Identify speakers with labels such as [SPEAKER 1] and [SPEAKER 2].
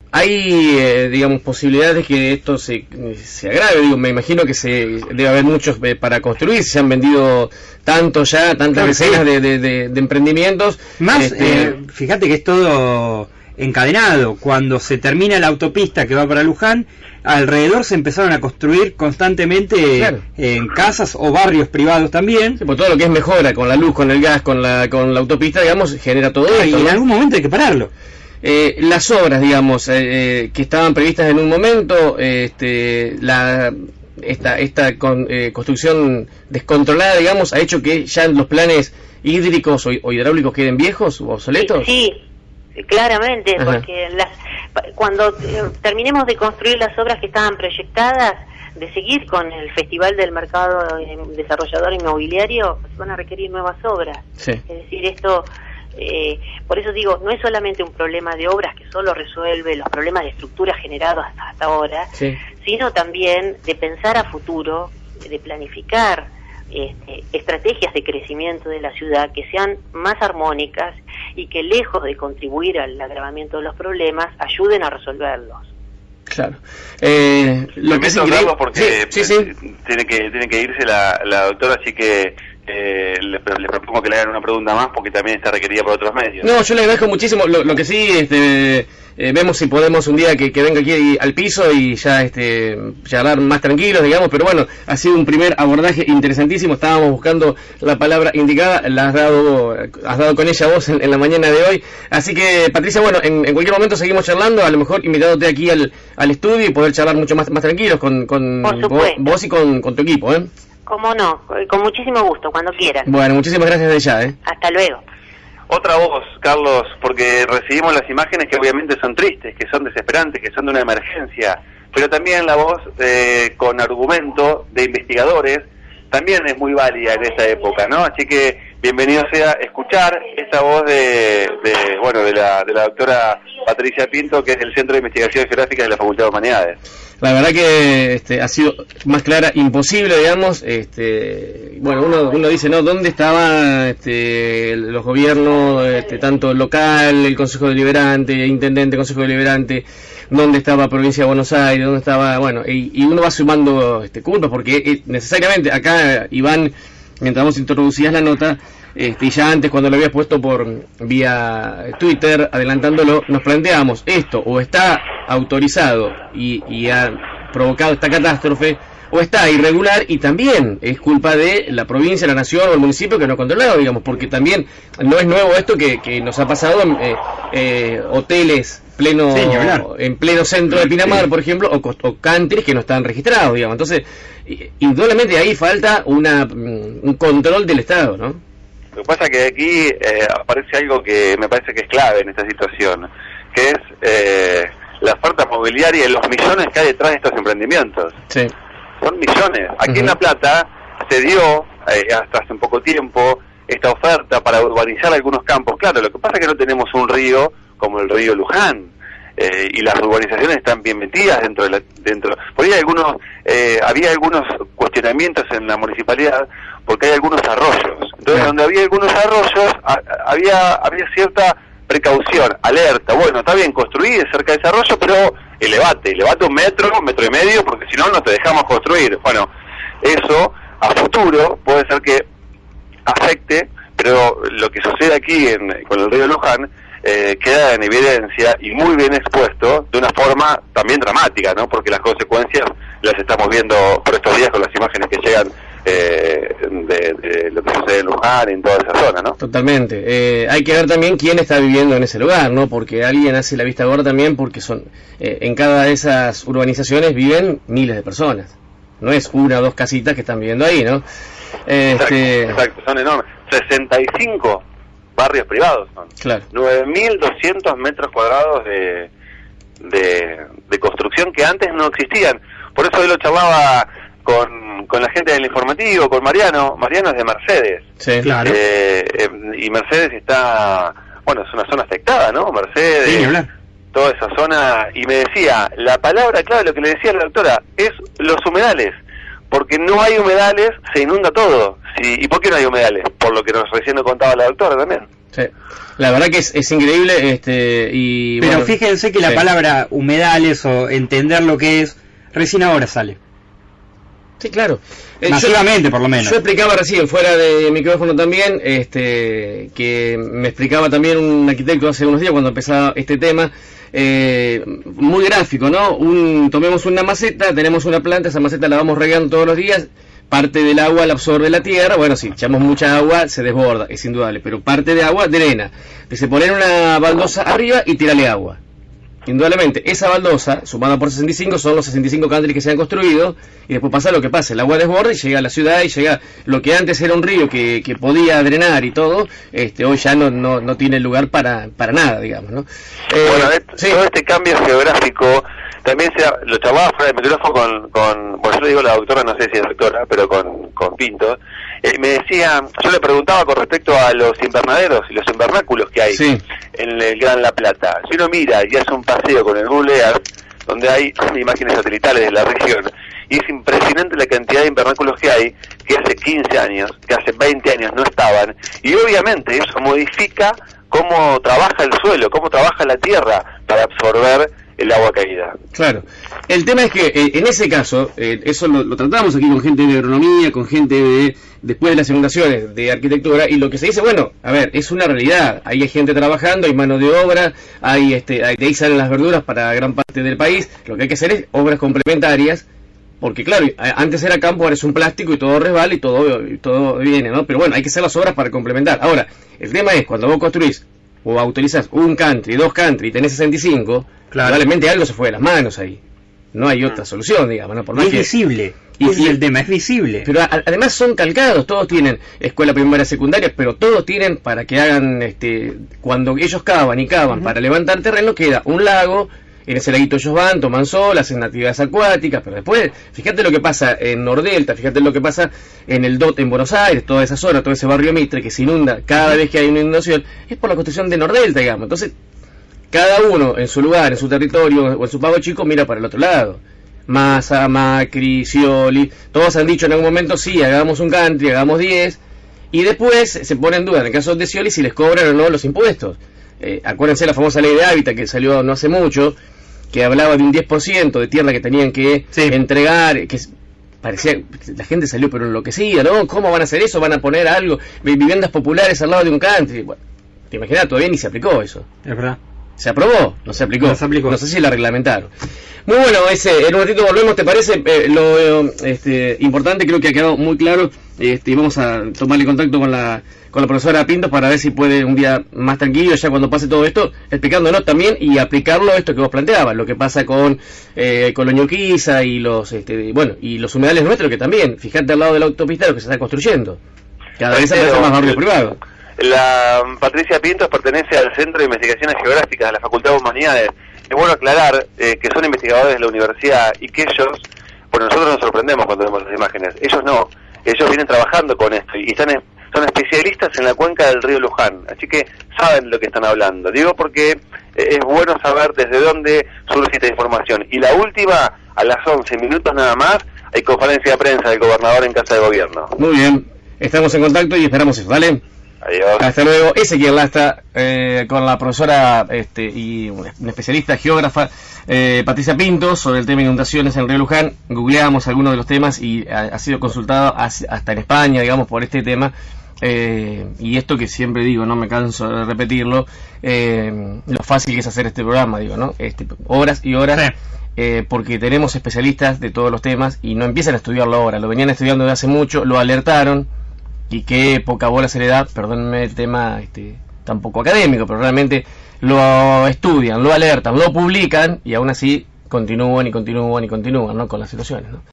[SPEAKER 1] hay, digamos, posibilidades que esto se agrave. Digo, me imagino que debe haber muchos para construir, se han vendido tantas decenas de emprendimientos.
[SPEAKER 2] Más, fíjate que es todo encadenado. Cuando se termina la autopista que va para Luján, alrededor se empezaron a construir constantemente en casas o barrios privados también.
[SPEAKER 1] Sí, por todo lo que es mejora con la luz, con el gas, con la autopista, digamos, genera todo esto.
[SPEAKER 2] Y en algún momento hay que pararlo.
[SPEAKER 1] Las obras, digamos, que estaban previstas en un momento, esta construcción descontrolada, digamos, ha hecho que ya los planes hídricos o hidráulicos queden viejos o obsoletos.
[SPEAKER 3] Sí, claramente. Ajá. Porque cuando terminemos de construir las obras que estaban proyectadas, de seguir con el Festival del Mercado Desarrollador Inmobiliario, pues van a requerir nuevas obras.
[SPEAKER 1] Sí.
[SPEAKER 3] Es decir, esto... por eso digo, no es solamente un problema de obras que solo resuelve los problemas de estructura generados hasta ahora, sino también de pensar a futuro, de planificar estrategias de crecimiento de la ciudad que sean más armónicas y que, lejos de contribuir al agravamiento de los problemas, ayuden a resolverlos.
[SPEAKER 1] Claro.
[SPEAKER 4] Lo que es increíble, porque tiene que irse la doctora, así que le propongo que le hagan una pregunta más, porque también está requerida por otros medios.
[SPEAKER 1] No, yo le agradezco muchísimo. Lo que sí, vemos si podemos un día que venga aquí al piso y ya charlar más tranquilos, digamos, pero bueno, ha sido un primer abordaje interesantísimo. Estábamos buscando la palabra indicada, has dado con ella vos en la mañana de hoy. Así que, Patricia, bueno, en cualquier momento seguimos charlando, a lo mejor invitándote aquí al estudio y poder charlar mucho más tranquilos con vos y con tu equipo, ¿eh?
[SPEAKER 3] Cómo no, con muchísimo gusto, cuando quieran.
[SPEAKER 1] Bueno, muchísimas gracias de ya,
[SPEAKER 3] Hasta luego.
[SPEAKER 4] Otra voz, Carlos, porque recibimos las imágenes que obviamente son tristes, que son desesperantes, que son de una emergencia, pero también la voz con argumento de investigadores también es muy válida en esta época, ¿no? Así que bienvenido sea escuchar esta voz de la doctora Patricia Pinto, que es del Centro de Investigaciones Geográficas de la Facultad de Humanidades.
[SPEAKER 1] La verdad que ha sido más clara imposible, digamos. Bueno, uno dice, ¿no? ¿Dónde estaban los gobiernos, tanto local, el Consejo Deliberante, Intendente, Consejo Deliberante? ¿Dónde estaba Provincia de Buenos Aires? ¿Dónde estaba? Bueno, y uno va sumando culpas, porque necesariamente acá, Iván, mientras vos introducías la nota, y ya antes cuando lo habías puesto por vía Twitter, adelantándolo, nos planteamos esto, o está autorizado y ha provocado esta catástrofe, o está irregular y también es culpa de la provincia, la nación o el municipio que no ha controlado, digamos, porque también no es nuevo esto que nos ha pasado en hoteles en pleno centro de Pinamar, por ejemplo, o countries que no están registrados, digamos. Entonces, indudablemente ahí falta un control del Estado, ¿no?
[SPEAKER 4] Lo que pasa es que aquí aparece algo que me parece que es clave en esta situación, que es la oferta mobiliaria y los millones que hay detrás de estos emprendimientos.
[SPEAKER 1] Sí.
[SPEAKER 4] Son millones. Aquí en La Plata se dio, hasta hace un poco tiempo, esta oferta para urbanizar algunos campos. Claro, lo que pasa es que no tenemos un río como el río Luján, y las urbanizaciones están bien metidas dentro. Por ahí había algunos cuestionamientos en la municipalidad, porque hay algunos arroyos. Entonces, donde había algunos arroyos, había cierta precaución, alerta. Bueno, está bien, construir cerca de ese arroyo, pero elevate 1 metro, 1,5 metros, porque si no, no te dejamos construir. Bueno, eso a futuro puede ser que afecte, pero lo que sucede aquí con el río Luján queda en evidencia y muy bien expuesto de una forma también dramática, ¿no? Porque las consecuencias las estamos viendo por estos días con las imágenes que llegan de lo que sucede en Luján, en toda esa zona, ¿no?
[SPEAKER 1] Totalmente. Hay que ver también quién está viviendo en ese lugar, ¿no? Porque alguien hace la vista gorda también, porque en cada de esas urbanizaciones viven miles de personas. No es 1 o 2 casitas que están viviendo ahí, ¿no?
[SPEAKER 4] Exacto, son enormes. 65 barrios privados son.
[SPEAKER 1] Claro.
[SPEAKER 4] 9.200 metros cuadrados de construcción que antes no existían. Por eso hoy lo charlaba con la gente del informativo, con Mariano. Mariano es de Mercedes.
[SPEAKER 1] Sí, claro.
[SPEAKER 4] Y Mercedes está, bueno, es una zona afectada, ¿no? Mercedes,
[SPEAKER 1] sí,
[SPEAKER 4] toda esa zona. Y me decía, la palabra clave, lo que le decía la doctora, es los humedales. Porque no hay humedales, se inunda todo. ¿Y por qué no hay humedales? Por lo que recién nos contaba la doctora también.
[SPEAKER 1] Sí. La verdad que es increíble, y
[SPEAKER 2] pero
[SPEAKER 1] bueno,
[SPEAKER 2] fíjense que la palabra humedales o entender lo que es, recién ahora sale.
[SPEAKER 1] Sí, claro.
[SPEAKER 2] Masivamente, por lo menos.
[SPEAKER 1] Yo explicaba recién, fuera de micrófono también, que me explicaba también un arquitecto hace unos días cuando empezaba este tema, muy gráfico, ¿no? Tomemos una maceta, tenemos una planta, esa maceta la vamos regando todos los días, parte del agua la absorbe la tierra, bueno, si echamos mucha agua se desborda, es indudable, pero parte de agua drena. Se pone una baldosa arriba y tírale agua. Indudablemente, esa baldosa, sumada por 65, son los 65 countries que se han construido, y después pasa lo que pasa, el agua desborda y llega a la ciudad, y llega lo que antes era un río que podía drenar y todo, hoy ya no tiene lugar para nada, digamos, ¿no?
[SPEAKER 4] Bueno, todo este cambio geográfico también lo charlaba fuera del micrófono bueno, yo le digo a la doctora, no sé si es doctora, pero con Pinto, me decía, yo le preguntaba con respecto a los invernaderos y los invernáculos que hay en el Gran La Plata. Si uno mira y hace un paseo con el Google Earth, donde hay imágenes satelitales de la región, y es impresionante la cantidad de invernáculos que hay, que hace 15 años, que hace 20 años no estaban, y obviamente eso modifica cómo trabaja el suelo, cómo trabaja la tierra para absorber el agua caída.
[SPEAKER 1] Claro. El tema es que en ese caso, eso lo tratamos aquí con gente de agronomía, con gente después de las inundaciones, de arquitectura, y lo que se dice, bueno, a ver, es una realidad, ahí hay gente trabajando, hay mano de obra, de ahí salen las verduras para gran parte del país, lo que hay que hacer es obras complementarias, porque claro, antes era campo, ahora es un plástico y todo resbala y todo viene, ¿no? Pero bueno, hay que hacer las obras para complementar. Ahora, el tema es, cuando vos construís o autorizás un country, 2 country y tenés 65, probablemente algo se fue de las manos ahí. No hay otra solución, digamos, ¿no? Por más
[SPEAKER 2] es visible. Y el tema es visible.
[SPEAKER 1] Pero además son calcados, todos tienen escuela primaria, secundaria, pero todos tienen para que hagan, cuando ellos cavan y cavan para levantar terreno, queda un lago. En ese laguito ellos van, toman sol, hacen actividades acuáticas, pero después, fíjate lo que pasa en Nordelta, fíjate lo que pasa en el DOT en Buenos Aires, toda esa zona, todo ese barrio Mitre que se inunda cada vez que hay una inundación, es por la construcción de Nordelta, digamos. Entonces, cada uno en su lugar, en su territorio o en su pago chico, mira para el otro lado. Massa, Macri, Scioli, todos han dicho en algún momento, sí, hagamos un country, hagamos 10, y después se pone en duda, en el caso de Scioli, si les cobran o no los impuestos. Acuérdense la famosa ley de hábitat que salió no hace mucho, que hablaba de un 10% de tierra que tenían que entregar, que parecía, la gente salió pero enloquecida, ¿no? ¿Cómo van a hacer eso? ¿Van a poner algo, viviendas populares al lado de un country? Bueno, te imaginas, todavía ni se aplicó eso.
[SPEAKER 2] Es verdad.
[SPEAKER 1] ¿Se aprobó? No se aplicó.
[SPEAKER 2] No se aplicó.
[SPEAKER 1] No sé si la reglamentaron. Muy bueno, en un ratito volvemos, ¿te parece? Lo importante, creo que ha quedado muy claro, y vamos a tomarle contacto con la profesora Pintos para ver si puede un día más tranquilo, ya cuando pase todo esto, explicándonos también y aplicarlo a esto que vos planteabas, lo que pasa con Ñuquiza y y los humedales nuestros, que también, fíjate al lado de la autopista lo que se está construyendo. Cada vez aparece más barrio privado.
[SPEAKER 4] La Patricia Pintos pertenece al Centro de Investigaciones Geográficas de la Facultad de Humanidades. Es bueno aclarar que son investigadores de la universidad y que ellos, bueno, nosotros nos sorprendemos cuando vemos las imágenes, ellos no, ellos vienen trabajando con esto y son especialistas en la cuenca del río Luján, así que saben lo que están hablando. Digo porque es bueno saber desde dónde surge esta información. Y la última, a las 11 minutos nada más, hay conferencia de prensa del gobernador en Casa de Gobierno.
[SPEAKER 1] Muy bien, estamos en contacto y esperamos eso, ¿vale?
[SPEAKER 4] Adiós.
[SPEAKER 1] Hasta luego. Ezequiel Lastra, con la profesora y una especialista geógrafa, Patricia Pintos, sobre el tema de inundaciones en el río Luján. Googleamos algunos de los temas y ha sido consultado hasta en España, digamos, por este tema. Y esto que siempre digo, no me canso de repetirlo, lo fácil que es hacer este programa, digo, ¿no? Horas y horas, porque tenemos especialistas de todos los temas y no empiezan a estudiarlo ahora, lo venían estudiando desde hace mucho, lo alertaron. Y qué poca bola se le da, perdónenme el tema tan poco académico, pero realmente lo estudian, lo alertan, lo publican y aún así continúan, ¿no? Con las situaciones, ¿no?